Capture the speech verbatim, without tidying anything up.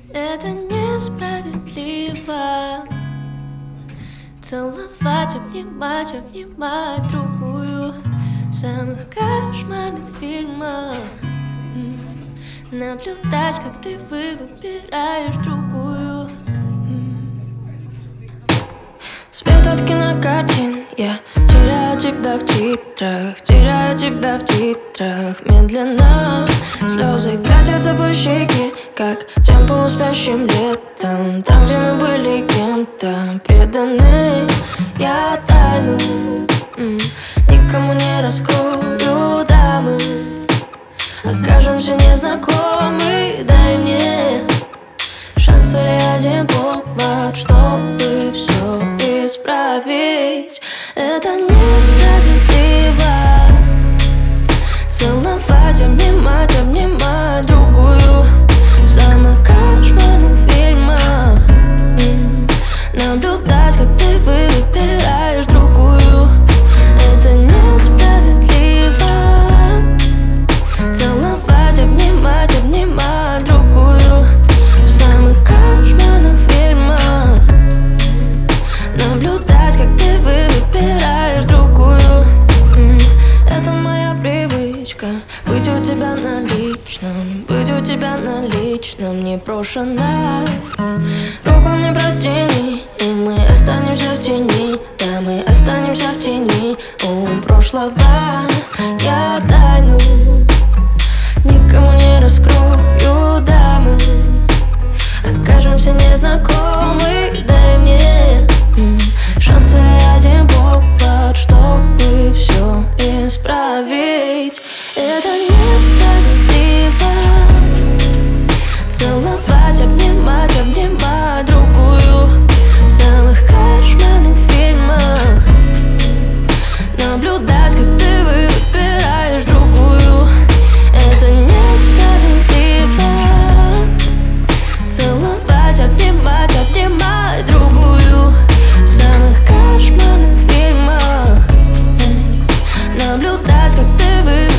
Это несправедливо. Целовать, обнимать, обнимать другую в самых кошмарных фильмах. М. Наблюдать, как ты выбираешь другую. М. Свет от кинокартин, я теряю тебя в титрах, теряю тебя в титрах. Медленно слезы катятся по щеке, как тем полуспящим летом. Там, где мы были кем-то преданы, я тайну м, никому не раскрою, да мы окажемся незнакомы. Дай мне шанс или один повод, чтобы все исправить. Это несправедливо. Целовать, обнимать, обнимать другую в самых кошмарных фильмах. М. Наблюдать, как ты выбираешь другую. Это несправедливо. Целовать, обнимать, обнимать другую в самых кошмарных фильмах. Наблюдать, как ты выбираешь другую. Это моя привычка. Быть у тебя на личном, быть у тебя на личном непрошено. Руку мне протяни, и мы останемся в тени. Да, мы останемся в тени у прошлого. Я тайну никому не раскрою, да мы окажемся незнакомы. Дай мне м, шанс или один повод, чтобы все исправить. Это несправедливо. Целовать, обнимать, обнимать другую в самых кошмарных фильмах. Наблюдать, как ты выбираешь другую. Это несправедливо. Целовать, обнимать, обнимать другую в самых кошмарных фильмах. Наблюдать, как ты выбираешь.